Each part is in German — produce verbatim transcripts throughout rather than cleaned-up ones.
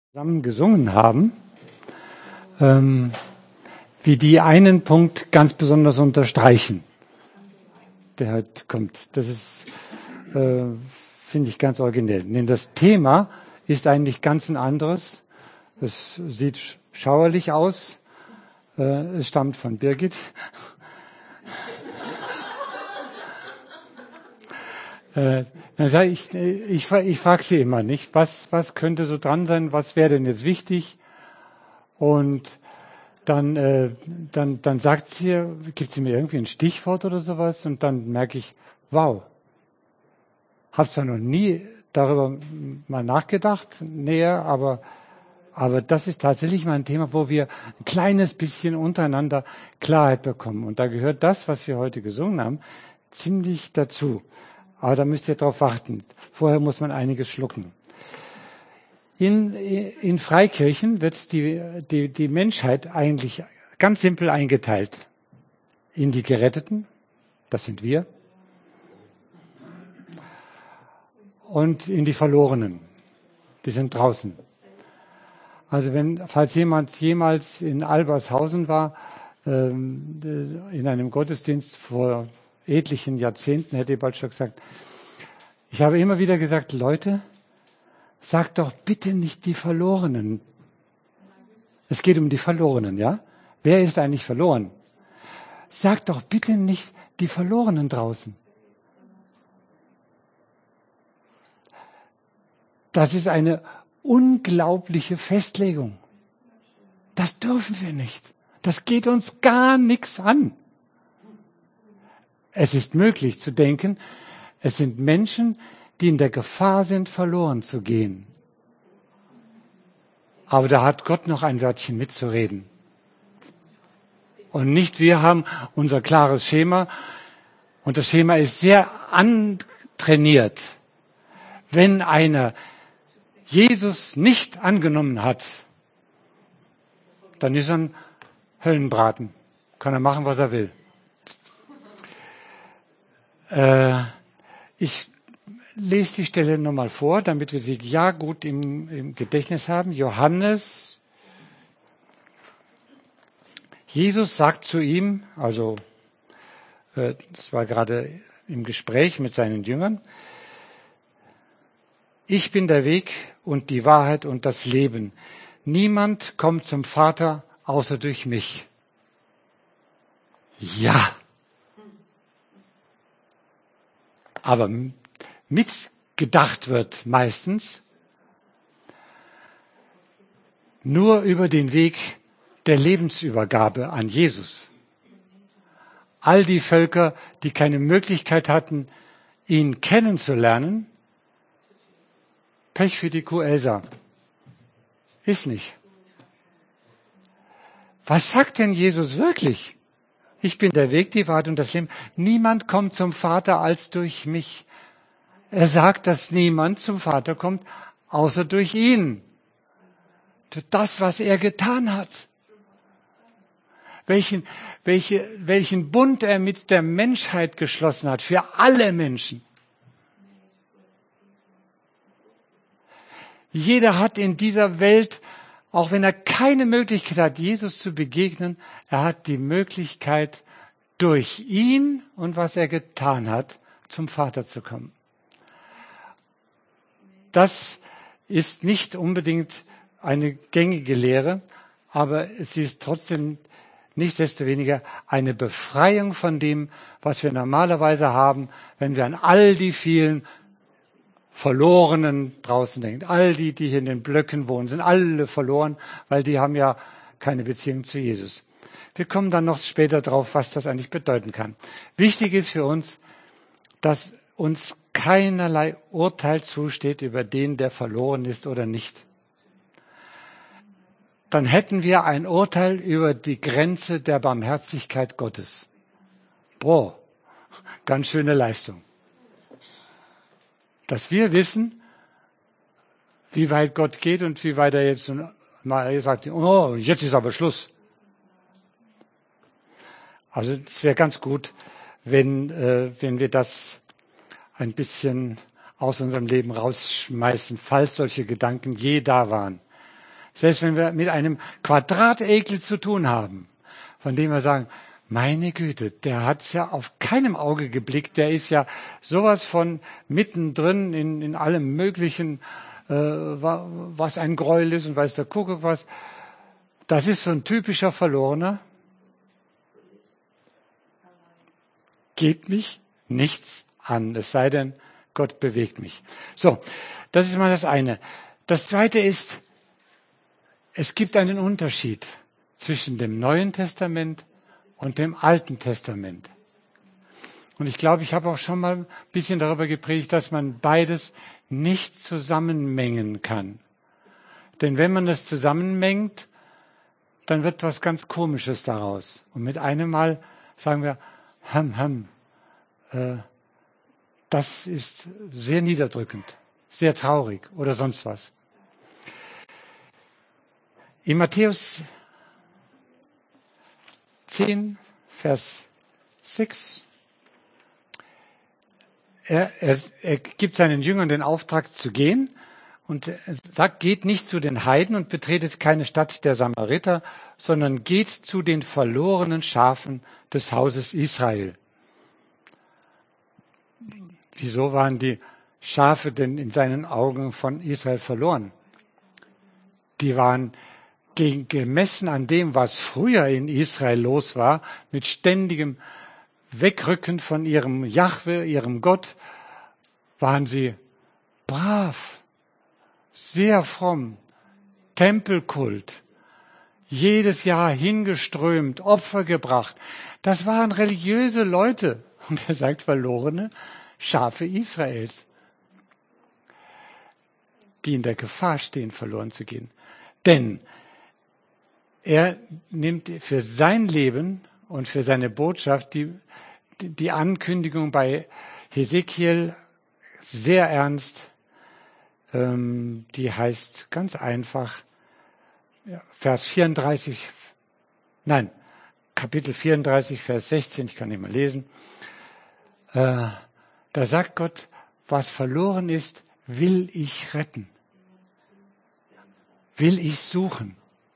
zusammen gesungen haben, ähm, wie die einen Punkt ganz besonders unterstreichen, der heute kommt. Das ist, äh, finde ich, ganz originell. Denn das Thema ist eigentlich ganz ein anderes. Es sieht schauerlich aus. Äh, es stammt von Birgit. Äh, dann sage ich, ich, ich frage sie immer, nicht, was, was könnte so dran sein, was wäre denn jetzt wichtig? Und dann, äh, dann, dann sagt sie, gibt sie mir irgendwie ein Stichwort oder sowas und dann merke ich, wow, habe zwar noch nie darüber mal nachgedacht, näher, aber, aber das ist tatsächlich mal ein Thema, wo wir ein kleines bisschen untereinander Klarheit bekommen. Und da gehört das, was wir heute gesungen haben, ziemlich dazu. Aber da müsst ihr drauf warten. Vorher muss man einiges schlucken. In, in Freikirchen wird die, die, die Menschheit eigentlich ganz simpel eingeteilt. In die Geretteten, das sind wir, und in die Verlorenen, die sind draußen. Also wenn, falls jemand jemals in Albershausen war, ähm, in einem Gottesdienst vor etlichen Jahrzehnten, hätte ich bald schon gesagt, ich habe immer wieder gesagt, Leute, sagt doch bitte nicht die Verlorenen. Es geht um die Verlorenen, ja? Wer ist eigentlich verloren? Sagt doch bitte nicht die Verlorenen draußen. Das ist eine unglaubliche Festlegung. Das dürfen wir nicht. Das geht uns gar nichts an. Es ist möglich zu denken, es sind Menschen, die in der Gefahr sind, verloren zu gehen. Aber da hat Gott noch ein Wörtchen mitzureden. Und nicht wir haben unser klares Schema. Und das Schema ist sehr antrainiert. Wenn einer Jesus nicht angenommen hat, dann ist er ein Höllenbraten. Kann er machen, was er will. Äh, ich lese die Stelle nochmal vor, damit wir sie ja gut im, im Gedächtnis haben. Johannes, Jesus sagt zu ihm, also äh, das war gerade im Gespräch mit seinen Jüngern, ich bin der Weg und die Wahrheit und das Leben. Niemand kommt zum Vater außer durch mich. Ja. Aber mitgedacht wird meistens nur über den Weg der Lebensübergabe an Jesus. All die Völker, die keine Möglichkeit hatten, ihn kennenzulernen, Pech für die Kuh Elsa. Ist nicht. Was sagt denn Jesus wirklich? Ich bin der Weg, die Wahrheit und das Leben. Niemand kommt zum Vater als durch mich. Er sagt, dass niemand zum Vater kommt, außer durch ihn. Durch das, was er getan hat. Welchen, welche, welchen Bund er mit der Menschheit geschlossen hat, für alle Menschen. Jeder hat in dieser Welt, auch wenn er keine Möglichkeit hat, Jesus zu begegnen, er hat die Möglichkeit, durch ihn und was er getan hat, zum Vater zu kommen. Das ist nicht unbedingt eine gängige Lehre, aber es ist trotzdem nichtsdestoweniger eine Befreiung von dem, was wir normalerweise haben, wenn wir an all die vielen Verlorenen draußen denken. All die, die hier in den Blöcken wohnen, sind alle verloren, weil die haben ja keine Beziehung zu Jesus. Wir kommen dann noch später drauf, was das eigentlich bedeuten kann. Wichtig ist für uns, dass uns keinerlei Urteil zusteht über den, der verloren ist oder nicht. Dann hätten wir ein Urteil über die Grenze der Barmherzigkeit Gottes. Boah, ganz schöne Leistung. Dass wir wissen, wie weit Gott geht und wie weit er jetzt mal sagt, oh, jetzt ist aber Schluss. Also es wäre ganz gut, wenn, äh, wenn wir das ein bisschen aus unserem Leben rausschmeißen, falls solche Gedanken je da waren. Selbst wenn wir mit einem Quadratekel zu tun haben, von dem wir sagen, meine Güte, der hat es ja auf keinem Auge geblickt, der ist ja sowas von mittendrin in, in allem Möglichen, äh, was ein Gräuel ist und weiß der Kuckuck was. Das ist so ein typischer Verlorener. Geht mich nichts an, es sei denn, Gott bewegt mich. So, das ist mal das eine. Das zweite ist, es gibt einen Unterschied zwischen dem Neuen Testament und dem Alten Testament. Und ich glaube, ich habe auch schon mal ein bisschen darüber gepredigt, dass man beides nicht zusammenmengen kann. Denn wenn man das zusammenmengt, dann wird was ganz Komisches daraus. Und mit einem Mal sagen wir, ham, ham, äh, das ist sehr niederdrückend, sehr traurig oder sonst was. In Matthäus zehn, Vers sechs, er, er, er gibt seinen Jüngern den Auftrag zu gehen und er sagt, geht nicht zu den Heiden und betretet keine Stadt der Samariter, sondern geht zu den verlorenen Schafen des Hauses Israel. Wieso waren die Schafe denn in seinen Augen von Israel verloren? Die waren gegen, gemessen an dem, was früher in Israel los war, mit ständigem Wegrücken von ihrem Jahwe, ihrem Gott, waren sie brav, sehr fromm, Tempelkult, jedes Jahr hingeströmt, Opfer gebracht. Das waren religiöse Leute. Und er sagt, verlorene Schafe Israels, die in der Gefahr stehen, verloren zu gehen. Denn er nimmt für sein Leben und für seine Botschaft die, die Ankündigung bei Hesekiel sehr ernst. Ähm, die heißt ganz einfach, ja, Vers vierunddreißig, nein, Kapitel vierunddreißig, Vers sechzehn, ich kann nicht mal lesen. Äh, da sagt Gott, was verloren ist, will ich retten. Will ich suchen.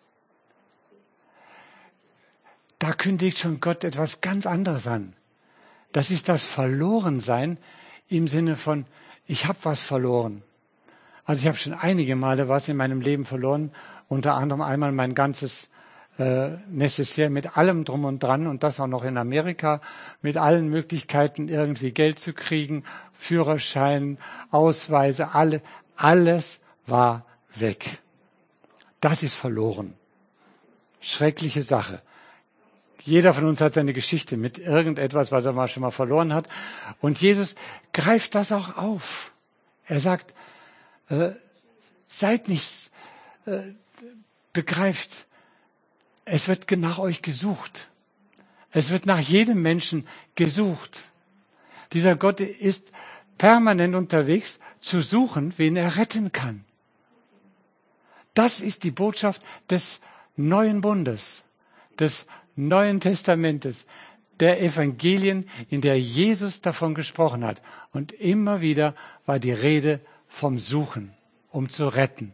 Da kündigt schon Gott etwas ganz anderes an. Das ist das Verlorensein im Sinne von, ich habe was verloren. Also ich habe schon einige Male was in meinem Leben verloren, unter anderem einmal mein ganzes äh, Necessaire mit allem drum und dran und das auch noch in Amerika, mit allen Möglichkeiten irgendwie Geld zu kriegen, Führerschein, Ausweise, alle, alles war weg. Das ist verloren. Schreckliche Sache. Jeder von uns hat seine Geschichte mit irgendetwas, was er mal schon mal verloren hat. Und Jesus greift das auch auf. Er sagt, äh, seid nicht, äh, begreift, es wird nach euch gesucht. Es wird nach jedem Menschen gesucht. Dieser Gott ist permanent unterwegs, zu suchen, wen er retten kann. Das ist die Botschaft des neuen Bundes, des Neuen Testamentes, der Evangelien, in der Jesus davon gesprochen hat. Und immer wieder war die Rede vom Suchen, um zu retten.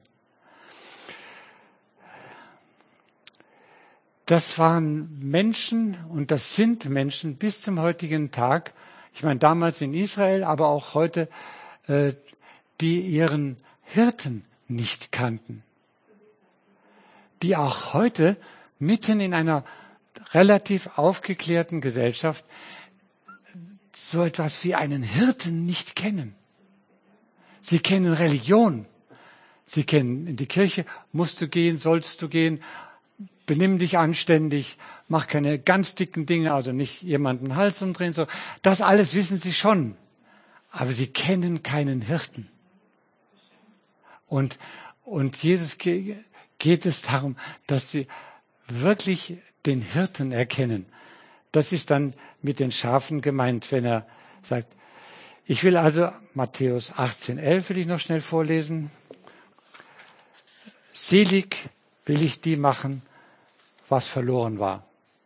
Das waren Menschen und das sind Menschen bis zum heutigen Tag, ich meine damals in Israel, aber auch heute, äh, die ihren Hirten nicht kannten. Die auch heute mitten in einer relativ aufgeklärten Gesellschaft so etwas wie einen Hirten nicht kennen. Sie kennen Religion. Sie kennen in die Kirche, musst du gehen, sollst du gehen, benimm dich anständig, mach keine ganz dicken Dinge, also nicht jemanden den Hals umdrehen. So. Das alles wissen sie schon, aber sie kennen keinen Hirten. Und, und Jesus geht es darum, dass sie wirklich den Hirten erkennen. Das ist dann mit den Schafen gemeint, wenn er sagt, ich will also, Matthäus achtzehn, elf will ich noch schnell vorlesen. Selig will ich die machen, was verloren war.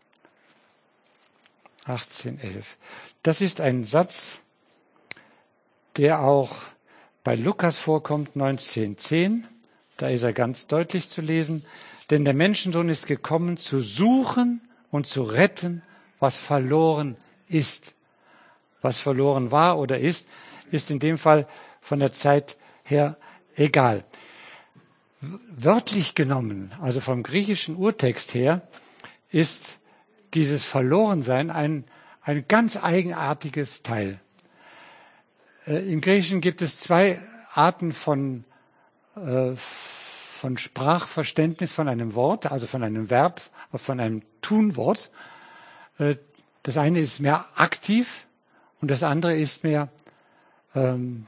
achtzehn, elf. Das ist ein Satz, der auch bei Lukas vorkommt, neunzehn, zehn. Da ist er ganz deutlich zu lesen. Denn der Menschensohn ist gekommen, zu suchen und zu retten, was verloren ist. Was verloren war oder ist, ist in dem Fall von der Zeit her egal. Wörtlich genommen, also vom griechischen Urtext her, ist dieses Verlorensein ein, ein ganz eigenartiges Teil. Im Griechischen gibt es zwei Arten von, äh, von Sprachverständnis von einem Wort, also von einem Verb, von einem Tunwort. Äh, das eine ist mehr aktiv und das andere ist mehr, ähm,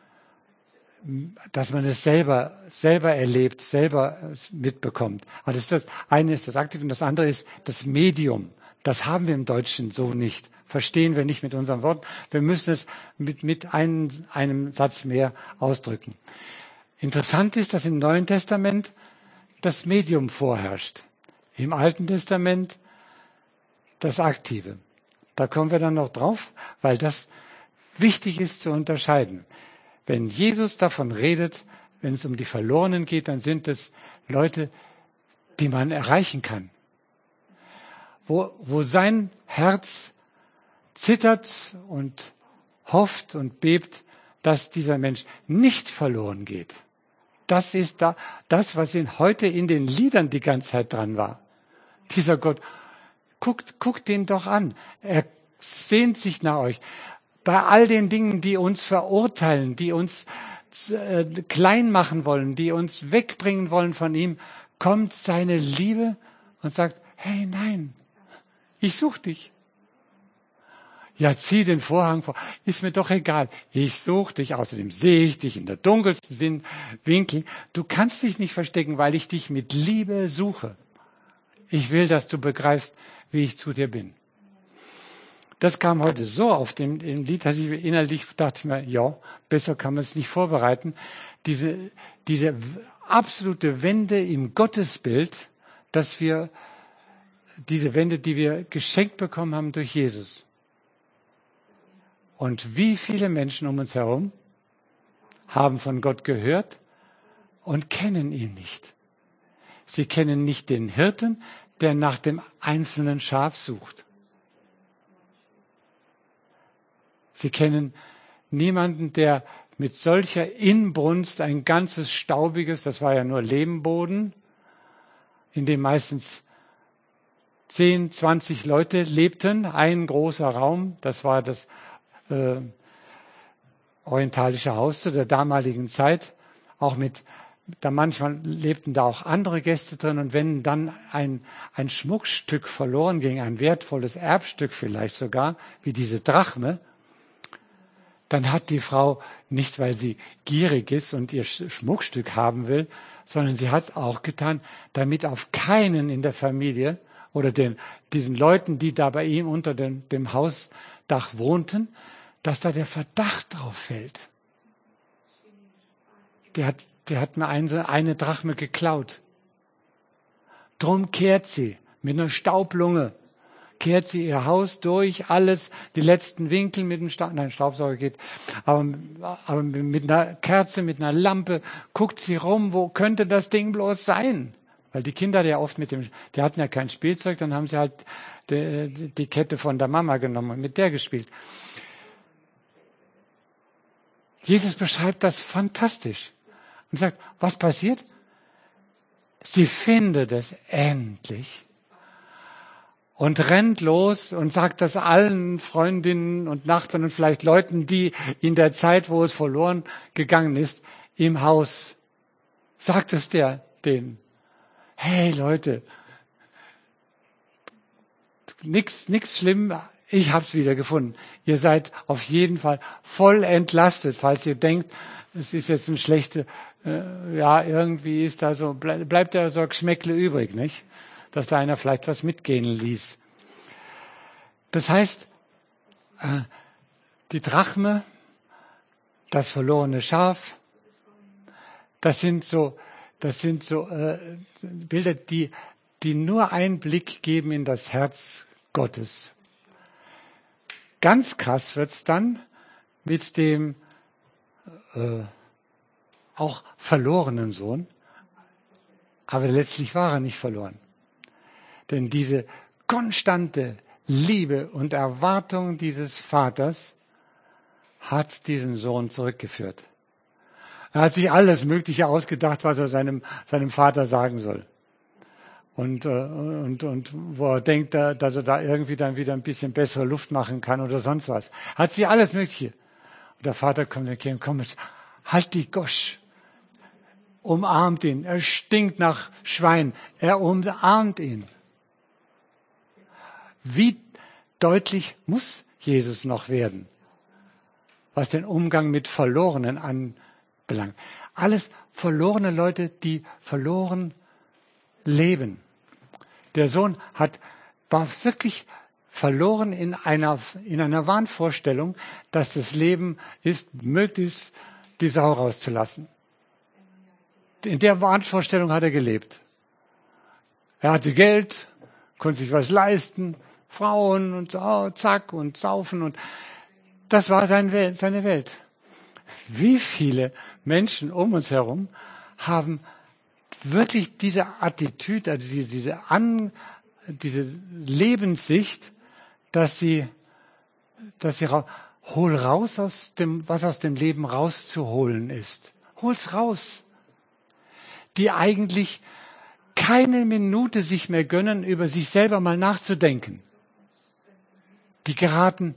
dass man es selber, selber erlebt, selber mitbekommt. Also das eine ist das Aktiv und das andere ist das Medium. Das haben wir im Deutschen so nicht. Verstehen wir nicht mit unseren Worten. Wir müssen es mit, mit einem, einem Satz mehr ausdrücken. Interessant ist, dass im Neuen Testament das Medium vorherrscht. Im Alten Testament das Aktive. Da kommen wir dann noch drauf, weil das wichtig ist zu unterscheiden. Wenn Jesus davon redet, wenn es um die Verlorenen geht, dann sind es Leute, die man erreichen kann. Wo, wo sein Herz zittert und hofft und bebt, dass dieser Mensch nicht verloren geht. Das ist da, das, was ihn heute in den Liedern die ganze Zeit dran war. Dieser Gott, guckt, guckt den doch an. Er sehnt sich nach euch. Bei all den Dingen, die uns verurteilen, die uns äh, klein machen wollen, die uns wegbringen wollen von ihm, kommt seine Liebe und sagt, hey, nein, ich suche dich. Ja, zieh den Vorhang vor. Ist mir doch egal. Ich suche dich. Außerdem sehe ich dich in der dunkelsten Win- Winkel. Du kannst dich nicht verstecken, weil ich dich mit Liebe suche. Ich will, dass du begreifst, wie ich zu dir bin. Das kam heute so auf dem, dem Lied, dass ich innerlich dachte ich mir, ja, besser kann man es nicht vorbereiten. Diese, diese absolute Wende im Gottesbild, dass wir, diese Wende, die wir geschenkt bekommen haben durch Jesus. Und wie viele Menschen um uns herum haben von Gott gehört und kennen ihn nicht. Sie kennen nicht den Hirten, der nach dem einzelnen Schaf sucht. Sie kennen niemanden, der mit solcher Inbrunst ein ganzes staubiges, das war ja nur Lehmboden, in dem meistens zehn, zwanzig Leute lebten, ein großer Raum, das war das äh, orientalische Haus zu der damaligen Zeit, auch mit, da manchmal lebten da auch andere Gäste drin und wenn dann ein, ein Schmuckstück verloren ging, ein wertvolles Erbstück vielleicht sogar, wie diese Drachme, dann hat die Frau nicht, weil sie gierig ist und ihr Schmuckstück haben will, sondern sie hat es auch getan, damit auf keinen in der Familie oder den, diesen Leuten, die da bei ihm unter dem, dem Hausdach wohnten, dass da der Verdacht drauf fällt. Der hat, der hat mir eine, eine Drachme geklaut. Drum kehrt sie mit einer Staublunge. Kehrt sie ihr Haus durch, alles, die letzten Winkel mit dem Staub, nein, Staubsauger geht, aber, aber mit einer Kerze, mit einer Lampe, guckt sie rum, wo könnte das Ding bloß sein? Weil die Kinder ja oft mit dem, die hatten ja kein Spielzeug, dann haben sie halt die, die Kette von der Mama genommen und mit der gespielt. Jesus beschreibt das fantastisch und sagt, was passiert? Sie findet es endlich. Und rennt los und sagt das allen Freundinnen und Nachbarn und vielleicht Leuten, die in der Zeit, wo es verloren gegangen ist, im Haus, sagt es der denen. Hey Leute, nix, nix schlimm, ich hab's wieder gefunden. Ihr seid auf jeden Fall voll entlastet, falls ihr denkt, es ist jetzt ein schlechte, äh, ja, irgendwie ist da so, bleib, bleibt da so ein Geschmäckle übrig, nicht? Dass da einer vielleicht was mitgehen ließ. Das heißt, die Drachme, das verlorene Schaf, das sind so, das sind so äh, Bilder, die, die nur einen Blick geben in das Herz Gottes. Ganz krass wird's dann mit dem äh, auch verlorenen Sohn. Aber letztlich war er nicht verloren. Denn diese konstante Liebe und Erwartung dieses Vaters hat diesen Sohn zurückgeführt. Er hat sich alles Mögliche ausgedacht, was er seinem, seinem Vater sagen soll. Und, äh, und, und wo er denkt, dass er da irgendwie dann wieder ein bisschen bessere Luft machen kann oder sonst was. Hat sich alles Mögliche. Und der Vater kommt und sagt, komm jetzt, halt die Gosch. Umarmt ihn. Er stinkt nach Schwein. Er umarmt ihn. Wie deutlich muss Jesus noch werden, was den Umgang mit Verlorenen anbelangt. Alles verlorene Leute, die verloren leben. Der Sohn hat, war wirklich verloren in einer, in einer Wahnvorstellung, dass das Leben ist, möglichst die Sau rauszulassen. In der Wahnvorstellung hat er gelebt. Er hatte Geld, konnte sich was leisten, Frauen und oh, zack und saufen und das war seine Welt, seine Welt. Wie viele Menschen um uns herum haben wirklich diese Attitüde, also diese, diese, An, diese Lebenssicht, dass sie, dass sie ra- hol raus aus dem, was aus dem Leben rauszuholen ist. Hol's raus. Die eigentlich keine Minute sich mehr gönnen, über sich selber mal nachzudenken. Die geraten,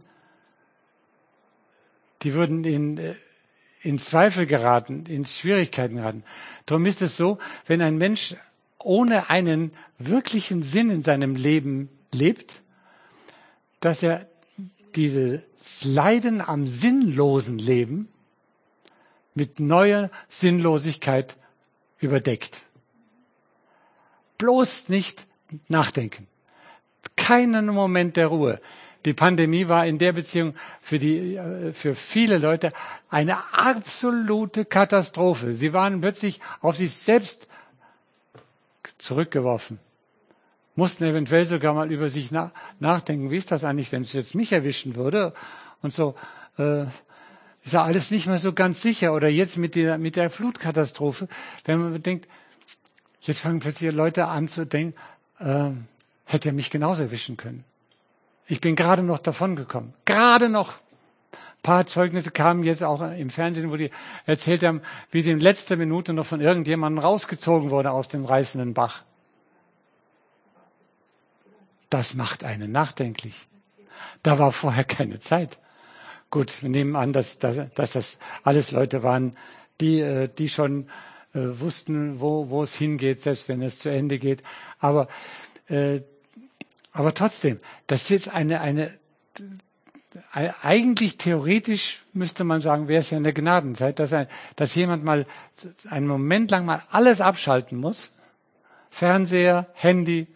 die würden in, in Zweifel geraten, in Schwierigkeiten geraten. Darum ist es so, wenn ein Mensch ohne einen wirklichen Sinn in seinem Leben lebt, dass er dieses Leiden am sinnlosen Leben mit neuer Sinnlosigkeit überdeckt. Bloß nicht nachdenken. Keinen Moment der Ruhe. Die Pandemie war in der Beziehung für die, für viele Leute eine absolute Katastrophe. Sie waren plötzlich auf sich selbst zurückgeworfen. Mussten eventuell sogar mal über sich na- nachdenken. Wie ist das eigentlich, wenn es jetzt mich erwischen würde? Und so, äh, ist ja alles nicht mehr so ganz sicher. Oder jetzt mit der, mit der Flutkatastrophe, wenn man denkt, jetzt fangen plötzlich Leute an zu denken, äh, hätte er mich genauso erwischen können. Ich bin gerade noch davon gekommen. Gerade noch. Ein paar Zeugnisse kamen jetzt auch im Fernsehen, wo die erzählt haben, wie sie in letzter Minute noch von irgendjemandem rausgezogen wurde aus dem reißenden Bach. Das macht einen nachdenklich. Da war vorher keine Zeit. Gut, wir nehmen an, dass, dass, dass das alles Leute waren, die, die schon äh, wussten, wo, wo es hingeht, selbst wenn es zu Ende geht. Aber äh, Aber trotzdem, das ist jetzt eine, eine, eigentlich theoretisch müsste man sagen, wäre es ja eine Gnadenzeit, dass, ein, dass jemand mal einen Moment lang mal alles abschalten muss. Fernseher, Handy,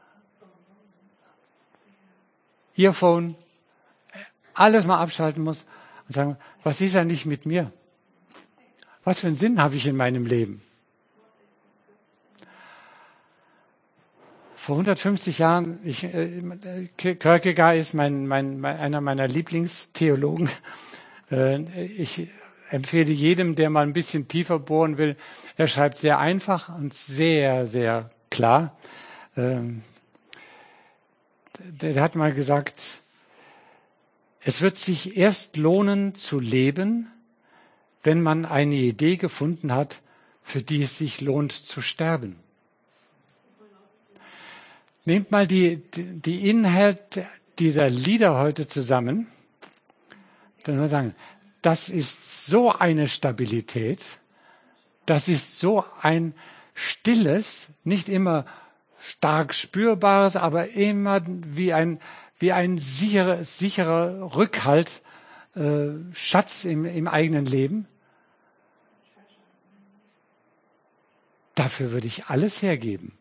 Earphone, alles mal abschalten muss und sagen, was ist eigentlich mit mir? Was für einen Sinn habe ich in meinem Leben? Vor hundertfünfzig Jahren, ich, äh, Kierkegaard ist mein, mein, mein, einer meiner Lieblingstheologen. Äh, ich empfehle jedem, der mal ein bisschen tiefer bohren will, er schreibt sehr einfach und sehr, sehr klar. Ähm, der, der hat mal gesagt, es wird sich erst lohnen zu leben, wenn man eine Idee gefunden hat, für die es sich lohnt zu sterben. Nehmt mal die, die Inhalte dieser Lieder heute zusammen. Dann würde ich sagen, das ist so eine Stabilität, das ist so ein stilles, nicht immer stark spürbares, aber immer wie ein, wie ein sicherer, sicherer Rückhalt, äh, Schatz im, im eigenen Leben. Dafür würde ich alles hergeben.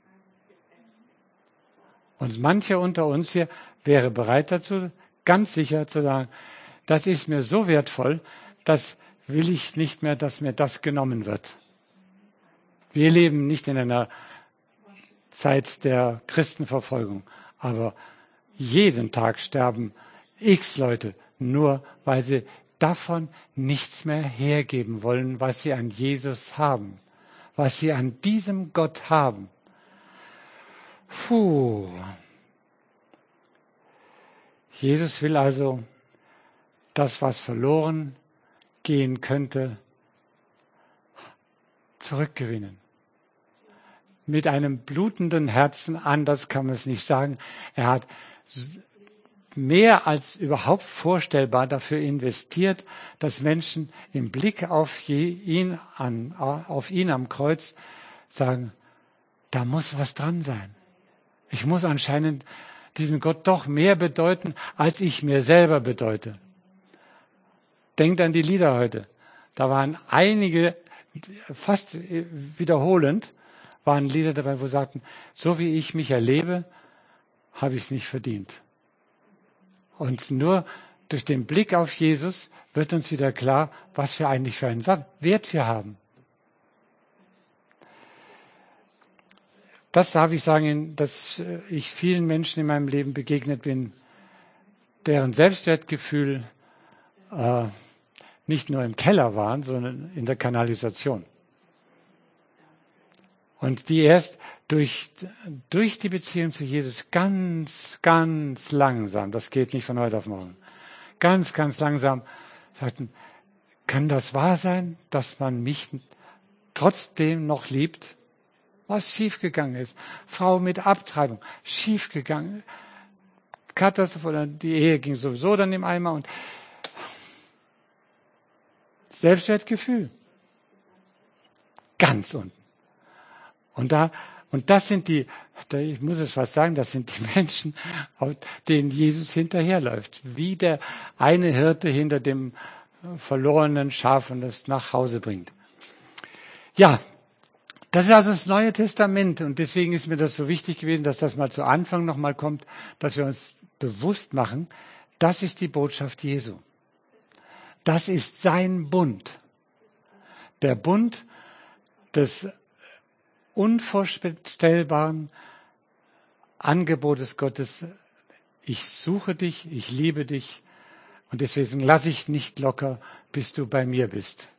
Und mancher unter uns hier wäre bereit dazu, ganz sicher zu sagen, das ist mir so wertvoll, das will ich nicht mehr, dass mir das genommen wird. Wir leben nicht in einer Zeit der Christenverfolgung, aber jeden Tag sterben x Leute, nur weil sie davon nichts mehr hergeben wollen, was sie an Jesus haben. was sie an diesem Gott haben. Puh. Jesus will also das, was verloren gehen könnte, zurückgewinnen. Mit einem blutenden Herzen, anders kann man es nicht sagen. Er hat mehr als überhaupt vorstellbar dafür investiert, dass Menschen im Blick auf ihn, an, auf ihn am Kreuz sagen, da muss was dran sein. Ich muss anscheinend diesem Gott doch mehr bedeuten, als ich mir selber bedeute. Denkt an die Lieder heute. Da waren einige, fast wiederholend, waren Lieder dabei, wo sie sagten, so wie ich mich erlebe, habe ich es nicht verdient. Und nur durch den Blick auf Jesus wird uns wieder klar, was wir eigentlich für einen Wert wir haben. Das darf ich sagen, dass ich vielen Menschen in meinem Leben begegnet bin, deren Selbstwertgefühl äh, nicht nur im Keller waren, sondern in der Kanalisation. Und die erst durch, durch die Beziehung zu Jesus ganz, ganz langsam, das geht nicht von heute auf morgen, ganz, ganz langsam sagten, kann das wahr sein, dass man mich trotzdem noch liebt? Was schiefgegangen ist. Frau mit Abtreibung, schiefgegangen. Katastrophe, die Ehe ging sowieso dann im Eimer und Selbstwertgefühl. Ganz unten. Und da, und das sind die, ich muss es fast sagen, das sind die Menschen, denen Jesus hinterherläuft. Wie der eine Hirte hinter dem verlorenen Schaf und es nach Hause bringt. Ja, das ist also das Neue Testament und deswegen ist mir das so wichtig gewesen, dass das mal zu Anfang nochmal kommt, dass wir uns bewusst machen, das ist die Botschaft Jesu. Das ist sein Bund. Der Bund des unvorstellbaren Angebotes Gottes. Ich suche dich, ich liebe dich und deswegen lasse ich nicht locker, bis du bei mir bist.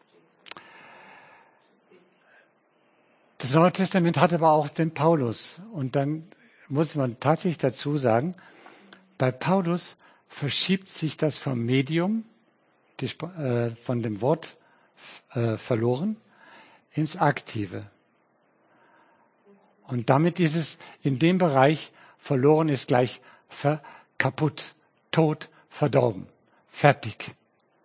Das Neue Testament hat aber auch den Paulus. Und dann muss man tatsächlich dazu sagen, bei Paulus verschiebt sich das vom Medium, die, äh, von dem Wort äh, verloren, ins Aktive. Und damit ist es in dem Bereich, verloren ist gleich ver, kaputt, tot, verdorben, fertig.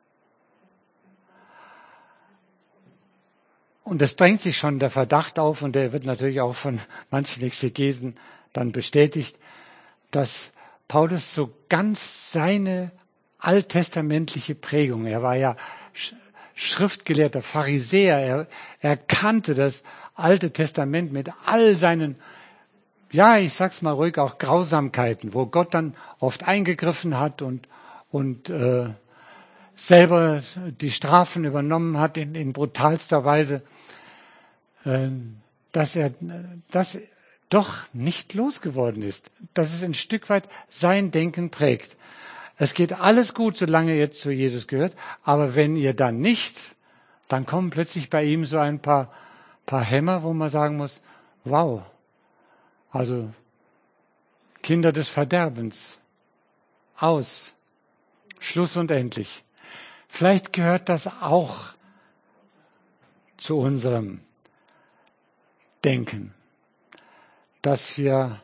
Und es drängt sich schon der Verdacht auf, und der wird natürlich auch von manchen Exegesen dann bestätigt, dass Paulus so ganz seine alttestamentliche Prägung, er war ja schriftgelehrter Pharisäer, er, er kannte das Alte Testament mit all seinen, ja, ich sag's mal ruhig, auch Grausamkeiten, wo Gott dann oft eingegriffen hat und, und äh, selber die Strafen übernommen hat in, in brutalster Weise, äh, dass er das doch nicht losgeworden ist, dass es ein Stück weit sein Denken prägt. Es geht alles gut, solange ihr zu Jesus gehört, aber wenn ihr dann nicht, dann kommen plötzlich bei ihm so ein paar, paar Hämmer, wo man sagen muss, wow, also Kinder des Verderbens, aus, Schluss und endlich. Vielleicht gehört das auch zu unserem Denken, dass wir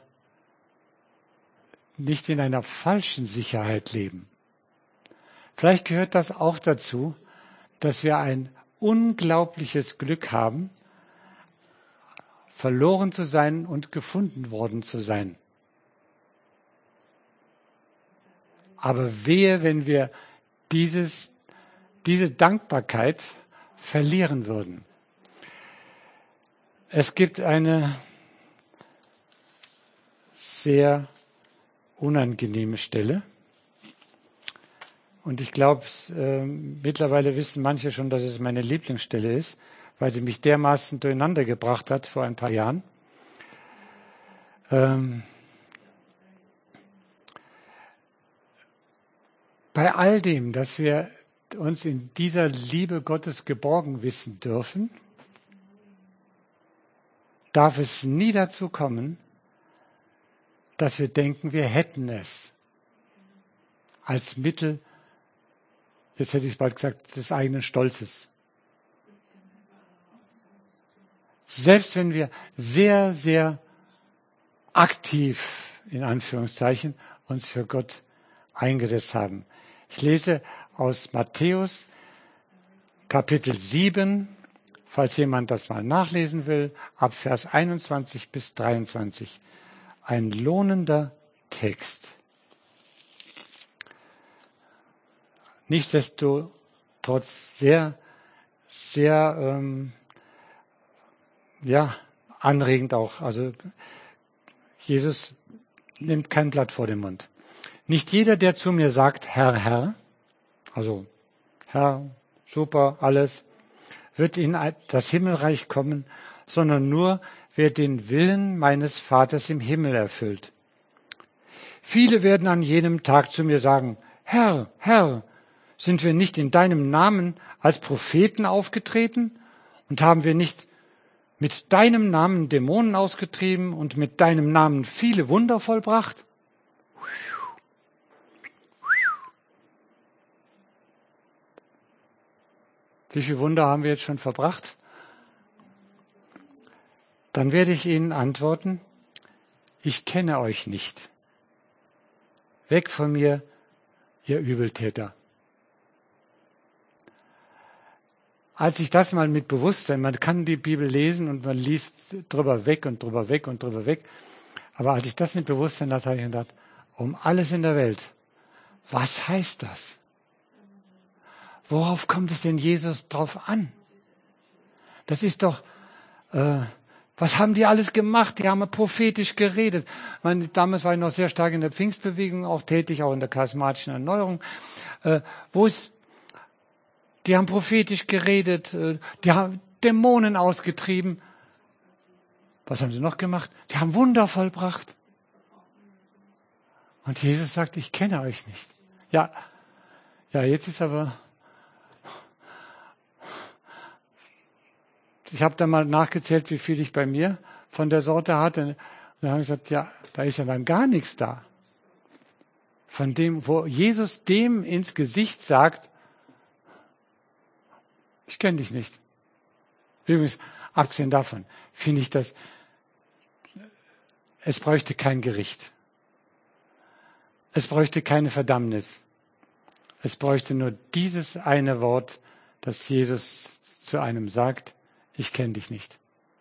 nicht in einer falschen Sicherheit leben. Vielleicht gehört das auch dazu, dass wir ein unglaubliches Glück haben, verloren zu sein und gefunden worden zu sein. Aber wehe, wenn wir dieses, diese Dankbarkeit verlieren würden. Es gibt eine sehr unangenehme Stelle. Und ich glaube, äh, mittlerweile wissen manche schon, dass es meine Lieblingsstelle ist, weil sie mich dermaßen durcheinander gebracht hat vor ein paar Jahren. Ähm, bei all dem, dass wir uns in dieser Liebe Gottes geborgen wissen dürfen, darf es nie dazu kommen, dass wir denken, wir hätten es als Mittel, jetzt hätte ich bald gesagt, des eigenen Stolzes. Selbst wenn wir sehr, sehr aktiv, in Anführungszeichen, uns für Gott eingesetzt haben. Ich lese aus Matthäus Kapitel sieben, falls jemand das mal nachlesen will, ab Vers einundzwanzig bis dreiundzwanzig. Ein lohnender Text. Nichtsdestotrotz sehr, sehr ähm, ja, anregend auch. Also Jesus nimmt kein Blatt vor den Mund. Nicht jeder, der zu mir sagt, Herr, Herr, also Herr, super, alles, wird in das Himmelreich kommen, sondern nur, wer den Willen meines Vaters im Himmel erfüllt. Viele werden an jenem Tag zu mir sagen, Herr, Herr, sind wir nicht in deinem Namen als Propheten aufgetreten und haben wir nicht mit deinem Namen Dämonen ausgetrieben und mit deinem Namen viele Wunder vollbracht? Wie viele Wunder haben wir jetzt schon verbracht? Dann werde ich Ihnen antworten, ich kenne euch nicht. Weg von mir, ihr Übeltäter. Als ich das mal mit Bewusstsein, man kann die Bibel lesen und man liest drüber weg und drüber weg und drüber weg, aber als ich das mit Bewusstsein las, habe ich gedacht, um alles in der Welt, was heißt das? Worauf kommt es denn Jesus drauf an? Das ist doch, äh, was haben die alles gemacht? Die haben prophetisch geredet. Ich meine, damals war ich noch sehr stark in der Pfingstbewegung, auch tätig, auch in der charismatischen Erneuerung, äh, wo es Die haben prophetisch geredet, die haben Dämonen ausgetrieben. Was haben sie noch gemacht? Die haben Wunder vollbracht. Und Jesus sagt, ich kenne euch nicht. Ja, ja, jetzt ist aber, ich habe da mal nachgezählt, wie viel ich bei mir von der Sorte hatte. Und dann habe ich gesagt, ja, da ist ja dann gar nichts da. Von dem, wo Jesus dem ins Gesicht sagt, ich kenne dich nicht. Übrigens, abgesehen davon, finde ich das, es bräuchte kein Gericht. Es bräuchte keine Verdammnis. Es bräuchte nur dieses eine Wort, das Jesus zu einem sagt, ich kenne dich nicht.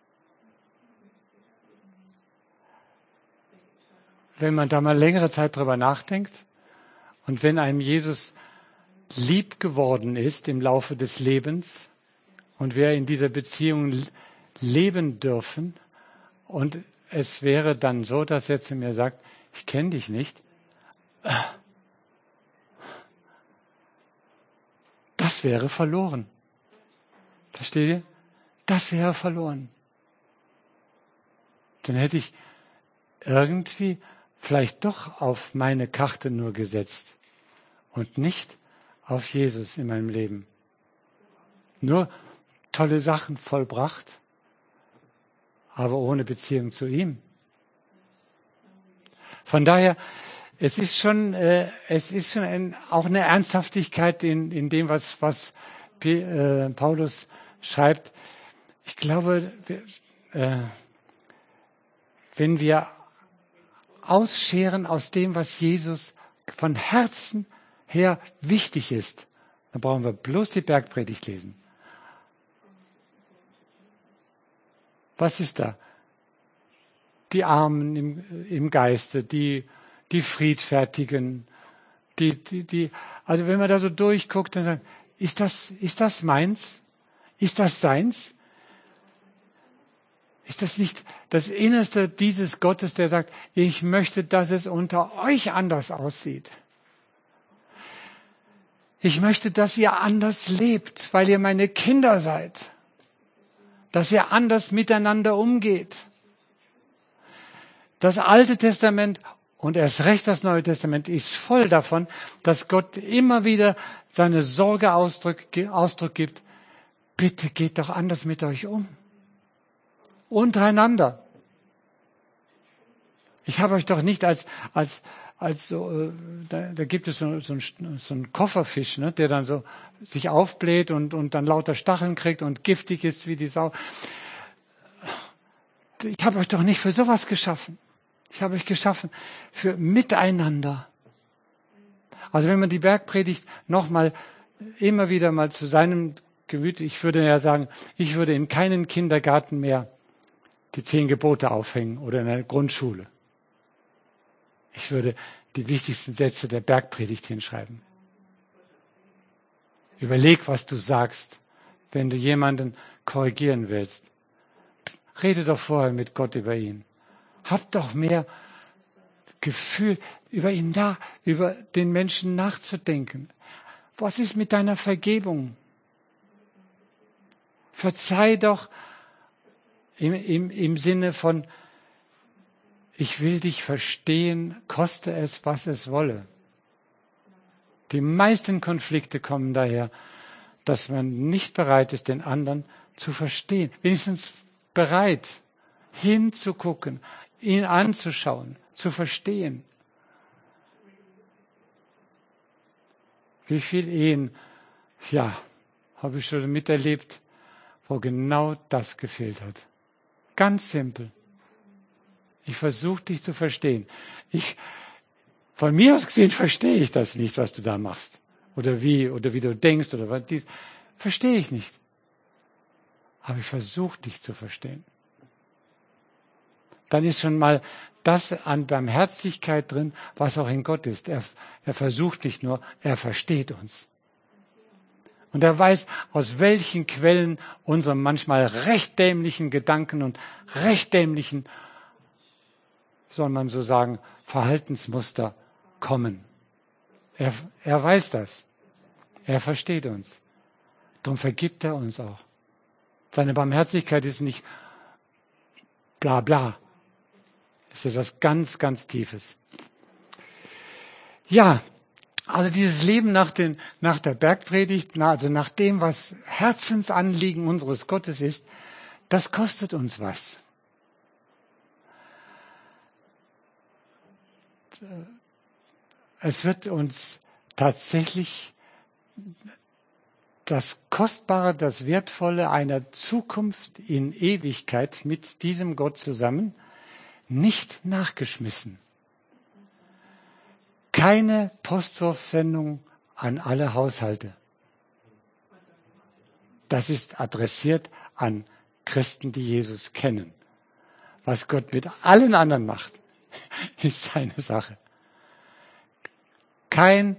Wenn man da mal längere Zeit drüber nachdenkt und wenn einem Jesus lieb geworden ist im Laufe des Lebens und wir in dieser Beziehung leben dürfen und es wäre dann so, dass er zu mir sagt, ich kenne dich nicht, das wäre verloren. Versteht ihr? Das wäre verloren. Dann hätte ich irgendwie vielleicht doch auf meine Karte nur gesetzt und nicht auf Jesus in meinem Leben. Nur tolle Sachen vollbracht, aber ohne Beziehung zu ihm. Von daher, es ist schon, äh, es ist schon ein, auch eine Ernsthaftigkeit in, in dem, was, was P, äh, Paulus schreibt. Ich glaube, wir, äh, wenn wir ausscheren aus dem, was Jesus von Herzen her wichtig ist, dann brauchen wir bloß die Bergpredigt lesen. Was ist da? Die Armen im, im Geiste, die, die Friedfertigen, die, die, die, also wenn man da so durchguckt, dann sagt, ist das, ist das meins? Ist das seins? Ist das nicht das Innerste dieses Gottes, der sagt, ich möchte, dass es unter euch anders aussieht? Ich möchte, dass ihr anders lebt, weil ihr meine Kinder seid. Dass ihr anders miteinander umgeht. Das Alte Testament und erst recht das Neue Testament ist voll davon, dass Gott immer wieder seine Sorge Ausdruck, Ausdruck gibt. Bitte geht doch anders mit euch um. untereinander. Ich habe euch doch nicht als, als, als so, äh, da, da gibt es so, so, einen, so einen Kofferfisch, ne, der dann so sich aufbläht und, und dann lauter Stacheln kriegt und giftig ist wie die Sau. Ich habe euch doch nicht für sowas geschaffen. Ich habe euch geschaffen für Miteinander. Also wenn man die Bergpredigt nochmal immer wieder mal zu seinem Gemüt, ich würde ja sagen, ich würde in keinen Kindergarten mehr die zehn Gebote aufhängen oder in einer Grundschule. Ich würde die wichtigsten Sätze der Bergpredigt hinschreiben. Überleg, was du sagst, wenn du jemanden korrigieren willst. Rede doch vorher mit Gott über ihn. Hab doch mehr Gefühl, über ihn da, über den Menschen nachzudenken. Was ist mit deiner Vergebung? Verzeih doch im, im, im Sinne von, ich will dich verstehen, koste es, was es wolle. Die meisten Konflikte kommen daher, dass man nicht bereit ist, den anderen zu verstehen. Wenigstens bereit, hinzugucken, ihn anzuschauen, zu verstehen. Wie viele Ehen, ja, habe ich schon miterlebt, wo genau das gefehlt hat. Ganz simpel. Ich versuche dich zu verstehen. Ich, von mir aus gesehen verstehe ich das nicht, was du da machst. Oder wie, oder wie du denkst, oder was dies. Verstehe ich nicht. Aber ich versuche dich zu verstehen. Dann ist schon mal das an Barmherzigkeit drin, was auch in Gott ist. Er, er versucht nicht nur, er versteht uns. Und er weiß, aus welchen Quellen unsere manchmal recht dämlichen Gedanken und recht dämlichen, soll man so sagen, Verhaltensmuster kommen. Er, er weiß das. Er versteht uns. Darum vergibt er uns auch. Seine Barmherzigkeit ist nicht bla bla. Es ist etwas ganz, ganz Tiefes. Ja, also dieses Leben nach, den, nach der Bergpredigt, also nach dem, was Herzensanliegen unseres Gottes ist, das kostet uns was. Es wird uns tatsächlich das Kostbare, das Wertvolle einer Zukunft in Ewigkeit mit diesem Gott zusammen nicht nachgeschmissen. Keine Postwurfsendung an alle Haushalte. Das ist adressiert an Christen, die Jesus kennen. Was Gott mit allen anderen macht, ist seine Sache. Kein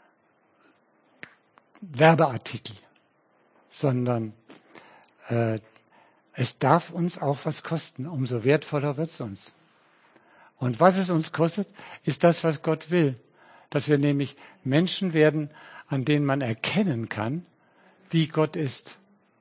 Werbeartikel, sondern äh, es darf uns auch was kosten. Umso wertvoller wird es uns. Und was es uns kostet, ist das, was Gott will. Dass wir nämlich Menschen werden, an denen man erkennen kann, wie Gott ist.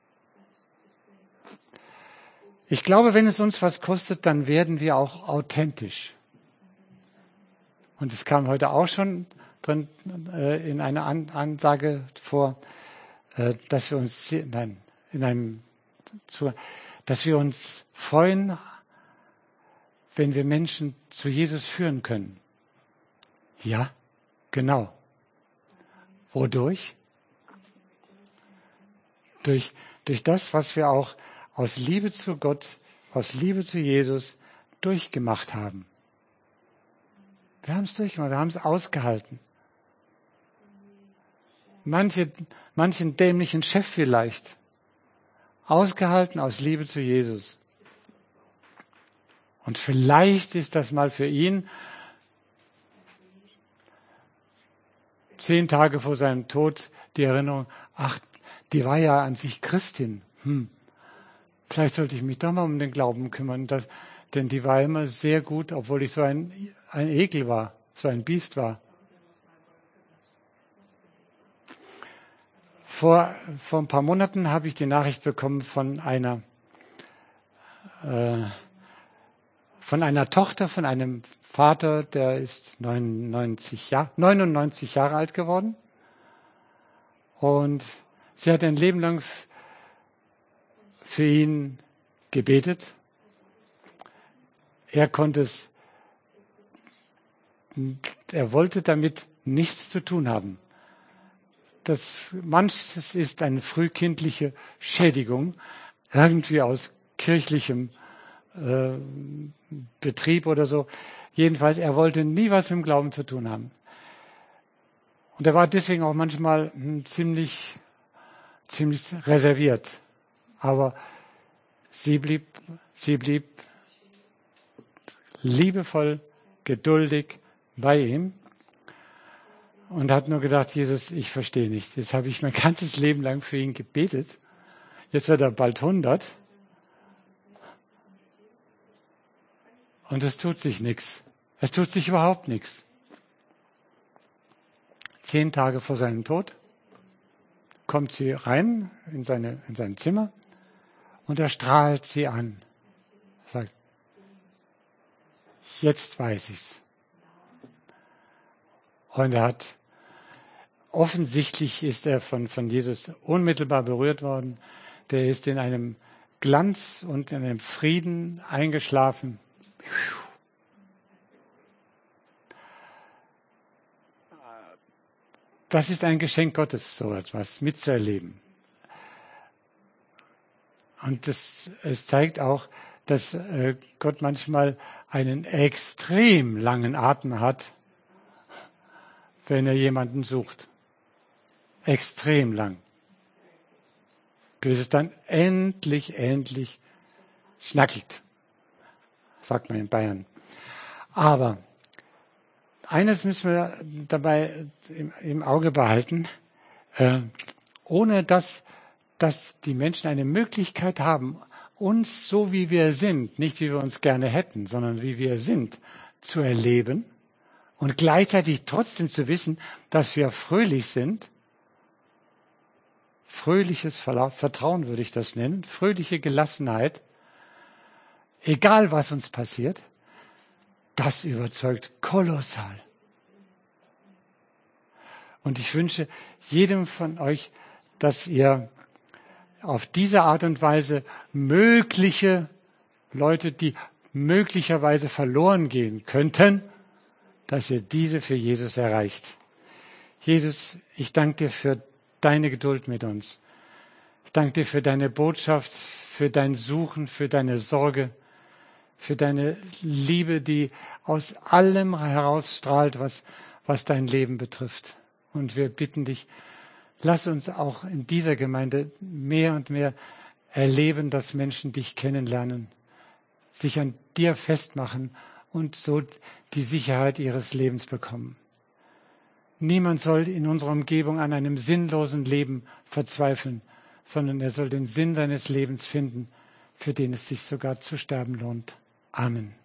Ich glaube, wenn es uns was kostet, dann werden wir auch authentisch. Und es kam heute auch schon drin äh, in einer An- Ansage vor, äh, dass wir uns, nein, in einem, zu, dass wir uns freuen, wenn wir Menschen zu Jesus führen können. Ja, genau. Wodurch? Durch, durch das, was wir auch aus Liebe zu Gott, aus Liebe zu Jesus durchgemacht haben. Wir haben es durchgemacht, wir haben es ausgehalten. Manche, manchen dämlichen Chef vielleicht. Ausgehalten aus Liebe zu Jesus. Und vielleicht ist das mal für ihn zehn Tage vor seinem Tod die Erinnerung, ach, die war ja an sich Christin. Hm. Vielleicht sollte ich mich doch mal um den Glauben kümmern, das, denn die war immer sehr gut, obwohl ich so ein, ein Ekel war, so ein Biest war. Vor, vor ein paar Monaten habe ich die Nachricht bekommen von einer äh, von einer Tochter, von einem Vater, der ist neunundneunzig Jahre, neunundneunzig Jahre alt geworden. Und sie hat ein Leben lang für ihn gebetet er konnte es, er wollte damit nichts zu tun haben. Das, manches ist eine frühkindliche Schädigung, irgendwie aus kirchlichem äh, Betrieb oder so. Jedenfalls, er wollte nie was mit dem Glauben zu tun haben. Und er war deswegen auch manchmal hm, ziemlich, ziemlich reserviert. Aber sie blieb, sie blieb liebevoll, geduldig bei ihm und hat nur gedacht, Jesus, ich verstehe nicht. Jetzt habe ich mein ganzes Leben lang für ihn gebetet. Jetzt wird er bald hundert. Und es tut sich nichts. Es tut sich überhaupt nichts. Zehn Tage vor seinem Tod kommt sie rein in, seine, in sein Zimmer und er strahlt sie an. Sagt, jetzt weiß ich's. Und er hat, offensichtlich ist er von, von Jesus unmittelbar berührt worden. Der ist in einem Glanz und in einem Frieden eingeschlafen. Das ist ein Geschenk Gottes, so etwas mitzuerleben. Und das, es zeigt auch, dass äh, Gott manchmal einen extrem langen Atem hat, wenn er jemanden sucht. Extrem lang. Bis es dann endlich, endlich schnackigt, sagt man in Bayern. Aber eines müssen wir dabei im, im Auge behalten, äh, ohne dass, dass die Menschen eine Möglichkeit haben, uns so wie wir sind, nicht wie wir uns gerne hätten, sondern wie wir sind, zu erleben und gleichzeitig trotzdem zu wissen, dass wir fröhlich sind. Fröhliches Vertrauen würde ich das nennen, fröhliche Gelassenheit, egal was uns passiert, das überzeugt kolossal. Und ich wünsche jedem von euch, dass ihr auf diese Art und Weise mögliche Leute, die möglicherweise verloren gehen könnten, dass ihr diese für Jesus erreicht. Jesus, ich danke dir für deine Geduld mit uns. Ich danke dir für deine Botschaft, für dein Suchen, für deine Sorge, für deine Liebe, die aus allem herausstrahlt, was, was dein Leben betrifft. Und wir bitten dich, lass uns auch in dieser Gemeinde mehr und mehr erleben, dass Menschen dich kennenlernen, sich an dir festmachen und so die Sicherheit ihres Lebens bekommen. Niemand soll in unserer Umgebung an einem sinnlosen Leben verzweifeln, sondern er soll den Sinn seines Lebens finden, für den es sich sogar zu sterben lohnt. Amen.